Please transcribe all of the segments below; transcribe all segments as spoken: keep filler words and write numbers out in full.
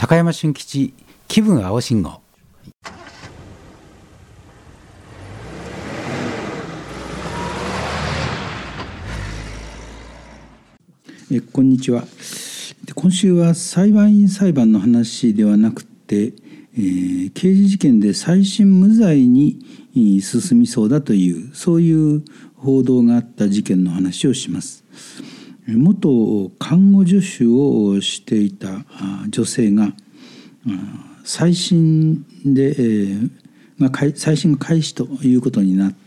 高山俊吉気分青信号。 えこんにちは。今週は裁判員裁判の話ではなくて、えー、刑事事件で再審無罪に進みそうだというそういう報道があった事件の話をします。元看護助手をしていた女性が再審で、えーまあ、再審が開始ということになって、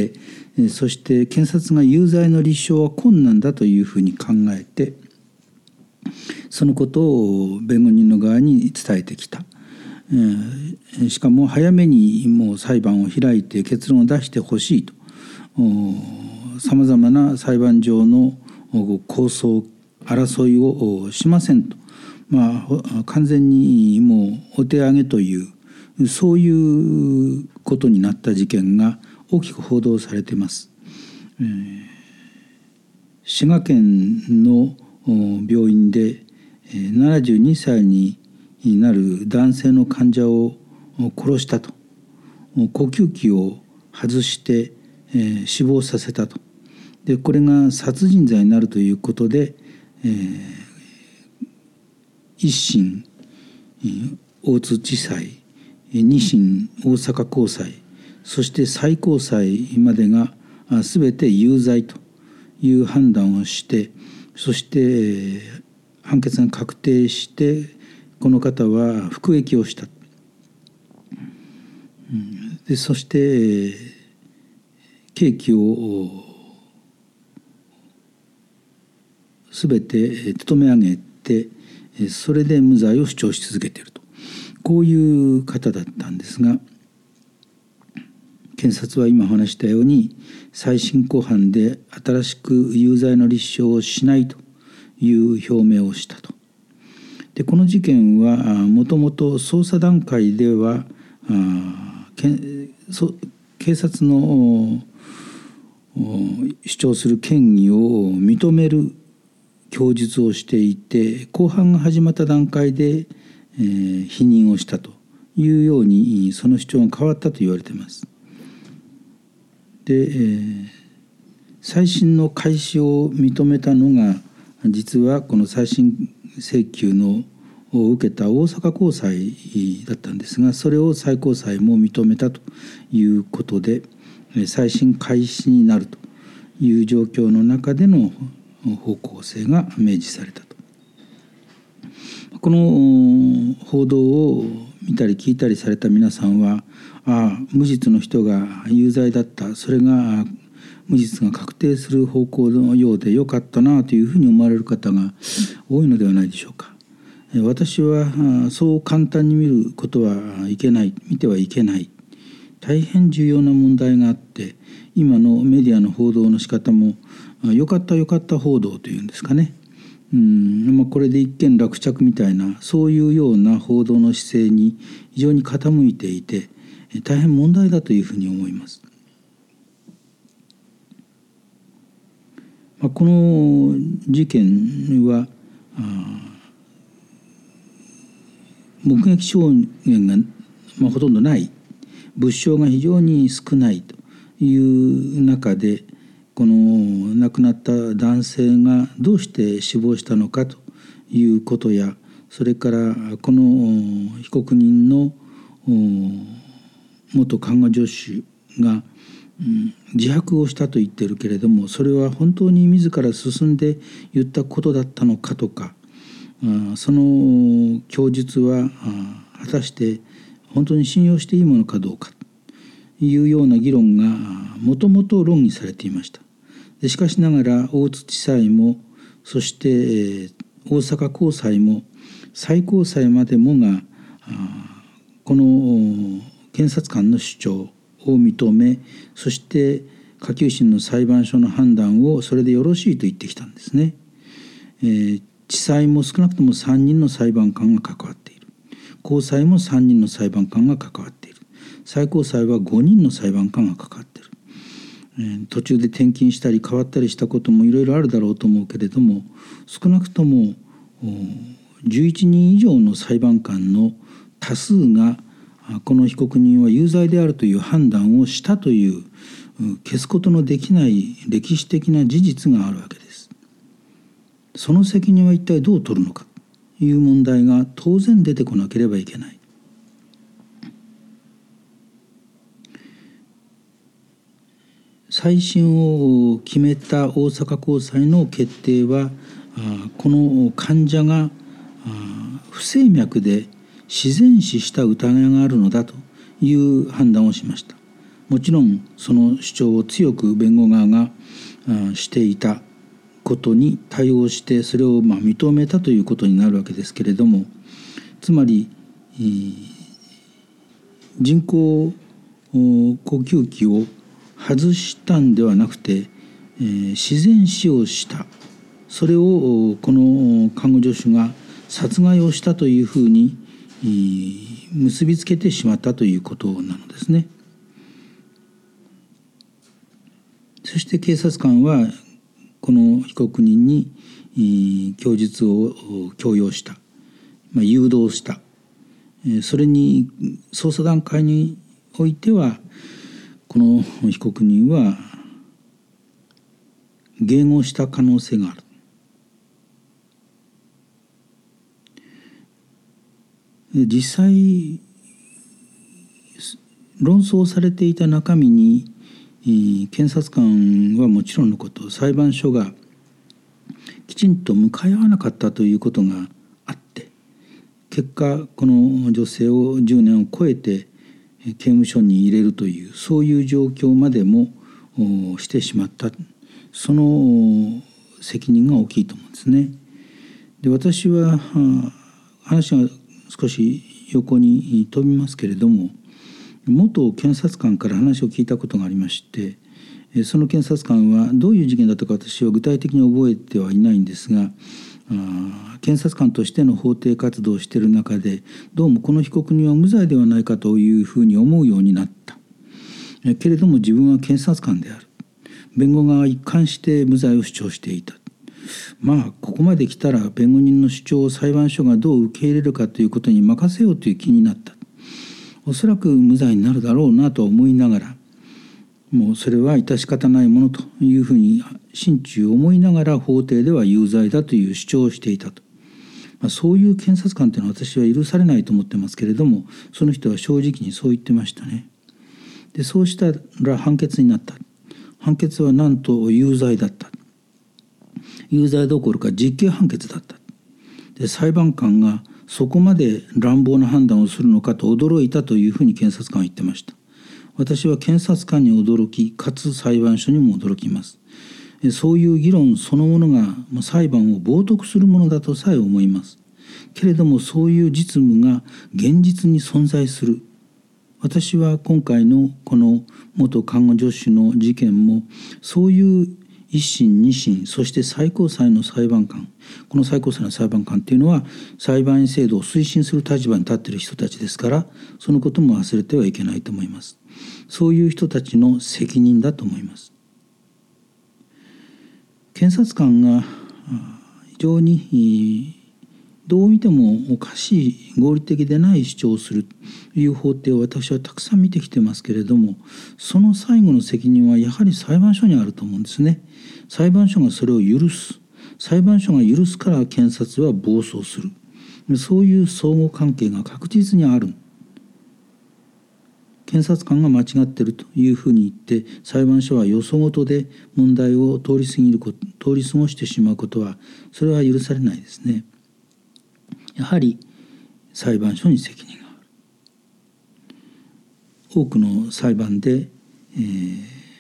そして検察が有罪の立証は困難だというふうに考えて、そのことを弁護人の側に伝えてきた。えー、しかも早めにもう裁判を開いて結論を出してほしいと、さまざまな裁判上の抗争争いをしませんと、まあ、完全にもうお手上げというそういうことになった事件が大きく報道されています。えー、滋賀県の病院でななじゅうにさいになる男性の患者を殺したと、呼吸器を外して、えー、死亡させたと。でこれが殺人罪になるということで、えー、一審大津地裁、二審大阪高裁、そして最高裁までが全て有罪という判断をして、そして判決が確定してこの方は服役をした。でそして刑期を全て務め上げて、それで無罪を主張し続けていると、こういう方だったんですが、検察は今お話したように再審公判で新しく有罪の立証をしないという表明をしたと。でこの事件はもともと捜査段階では警察の主張する嫌疑を認める供述をしていて、公判が始まった段階で、えー、否認をしたというようにその主張が変わったと言われています。で、えー、再審の開始を認めたのが実はこの再審請求のを受けた大阪高裁だったんですが、それを最高裁も認めたということで再審開始になるという状況の中での方向性が明示されたと。この報道を見たり聞いたりされた皆さんは、ああ無実の人が有罪だった、それが無実が確定する方向のようでよかったなというふうに思われる方が多いのではないでしょうか。私はそう簡単に見ることはいけない、見てはいけない、大変重要な問題があって、今のメディアの報道の仕方もよかったよかった報道というんですかね、うん、まあ、これで一件落着みたいなそういうような報道の姿勢に非常に傾いていて、大変問題だというふうに思います。まあ、この事件は目撃証言が、まあ、ほとんどない、物証が非常に少ないという中で、この亡くなった男性がどうして死亡したのかということや、それからこの被告人の元看護助手が自白をしたと言っているけれども、それは本当に自ら進んで言ったことだったのかとか、その供述は果たして本当に信用していいものかどうかというような議論がもともと論議されていました。でしかしながら大津地裁も、そして大阪高裁も最高裁までもがこの検察官の主張を認め、そして下級審の裁判所の判断をそれでよろしいと言ってきたんですね。えー、地裁も少なくともさんにんの裁判官が関わっている、高裁もさんにんの裁判官が関わっている、最高裁はごにんの裁判官が関わっている。途中で転勤したり変わったりしたこともいろいろあるだろうと思うけれども、少なくともじゅういちにん以上の裁判官の多数がこの被告人は有罪であるという判断をしたという消すことのできない歴史的な事実があるわけです。その責任は一体どう取るのかという問題が当然出てこなければいけない。再審を決めた大阪高裁の決定は、この患者が不整脈で自然死した疑いがあるのだという判断をしました。もちろんその主張を強く弁護側がしていたことに対応してそれをまあ認めたということになるわけですけれども、つまり人工呼吸器を外したんではなくて自然死をした、それをこの看護助手が殺害をしたというふうに結びつけてしまったということなのですね。そして警察官はこの被告人に供述を強要した、まあ、誘導した。それに捜査段階においてはこの被告人は迎合した可能性がある。実際論争されていた中身に検察官はもちろんのこと、裁判所がきちんと向かい合わなかったということがあって、結果この女性をじゅうねんを超えて刑務所に入れるというそういう状況までもしてしまった、その責任が大きいと思うんですね。で、私は話が少し横に飛びますけれども、元検察官から話を聞いたことがありまして、その検察官はどういう事件だったか私は具体的に覚えてはいないんですが、検察官としての法廷活動をしている中でどうもこの被告人は無罪ではないかというふうに思うようになった。けれども自分は検察官である。弁護側は一貫して無罪を主張していた。まあここまで来たら弁護人の主張を裁判所がどう受け入れるかということに任せようという気になった。おそらく無罪になるだろうなと思いながら、もうそれは致し方ないものというふうに心中思いながら法廷では有罪だという主張をしていたと、まあ、そういう検察官というのは私は許されないと思ってますけれども、その人は正直にそう言ってましたね。で、そうしたら判決になった。判決はなんと有罪だった。有罪どころか実刑判決だった。で、裁判官がそこまで乱暴な判断をするのかと驚いたというふうに検察官は言ってました。私は検察官に驚き、かつ裁判所にも驚きます。そういう議論そのものが裁判を冒涜するものだとさえ思います。けれどもそういう実務が現実に存在する。私は今回のこの元看護助手の事件もそういう一審二審そして最高裁の裁判官、この最高裁の裁判官っていうのは裁判員制度を推進する立場に立っている人たちですから、そのことも忘れてはいけないと思います。そういう人たちの責任だと思います。検察官が非常にどう見てもおかしい合理的でない主張をするという法廷を私はたくさん見てきてますけれども、その最後の責任はやはり裁判所にあると思うんですね。裁判所がそれを許す、裁判所が許すから検察は暴走する、そういう相互関係が確実にある。検察官が間違っているというふうに言って裁判所はよそごとで問題を通り過ぎること、通り過ごしてしまうことはそれは許されないですね。やはり裁判所に責任がある。多くの裁判で、えー、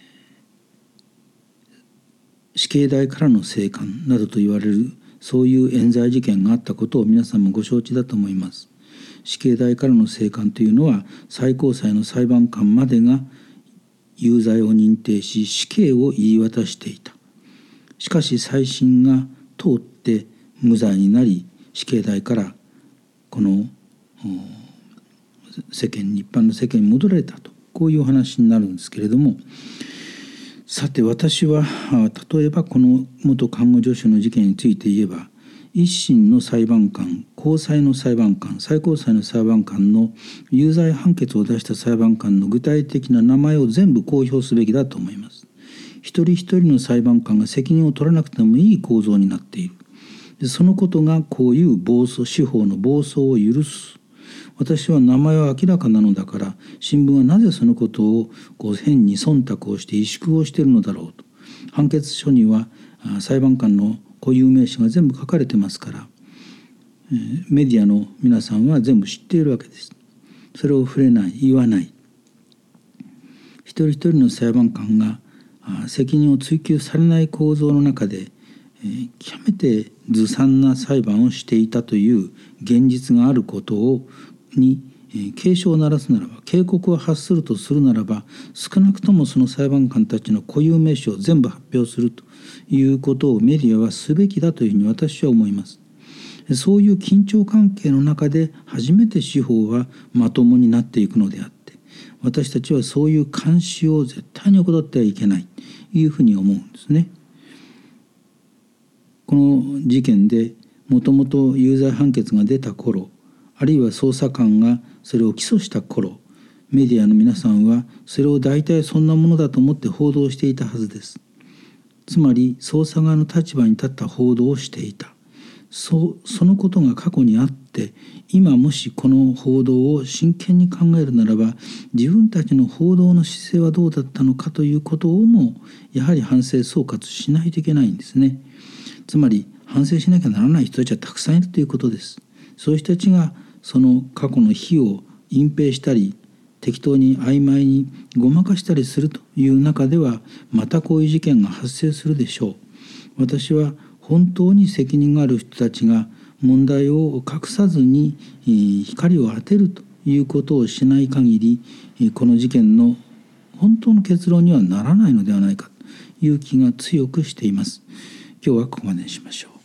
死刑台からの生還などと言われるそういう冤罪事件があったことを皆さんもご承知だと思います。死刑台からの生還というのは最高裁の裁判官までが有罪を認定し死刑を言い渡していた。しかし再審が通って無罪になり死刑台からこの世間に一般の世間に戻られたと、こういうお話になるんですけれども、さて私は例えばこの元看護助手の事件について言えば、 一審の裁判官、高裁の裁判官、最高裁の裁判官の有罪判決を出した裁判官の具体的な名前を全部公表すべきだと思います。一人一人の裁判官が責任を取らなくてもいい構造になっている。でそのことがこういう暴走、司法の暴走を許す。私は名前は明らかなのだから、新聞はなぜそのことをこう変に忖度をして萎縮をしているのだろうと。判決書には裁判官の固有名詞が全部書かれてますから、メディアの皆さんは全部知っているわけです。それを触れない、言わない。一人一人の裁判官が責任を追及されない構造の中で、極めてずさんな裁判をしていたという現実があることをに警鐘を鳴らすならば、警告を発するとするならば、少なくともその裁判官たちの固有名詞を全部発表するということをメディアはすべきだというふうに私は思います。そういう緊張関係の中で初めて司法はまともになっていくのであって、私たちはそういう監視を絶対に怠ってはいけないというふうに思うんですね。この事件でもともと有罪判決が出た頃、あるいは捜査官がそれを起訴した頃、メディアの皆さんはそれを大体そんなものだと思って報道していたはずです。つまり捜査側の立場に立った報道をしていた。そ, そのことが過去にあって、今もしこの報道を真剣に考えるならば、自分たちの報道の姿勢はどうだったのかということをもやはり反省総括しないといけないんですね。つまり反省しなきゃならない人たちはたくさんいるということです。そういう人たちがその過去の非を隠蔽したり、適当に曖昧にごまかしたりするという中では、またこういう事件が発生するでしょう。私は本当に責任がある人たちが問題を隠さずに光を当てるということをしない限り、この事件の本当の結論にはならないのではないかという気が強くしています。今日はここまでにしましょう。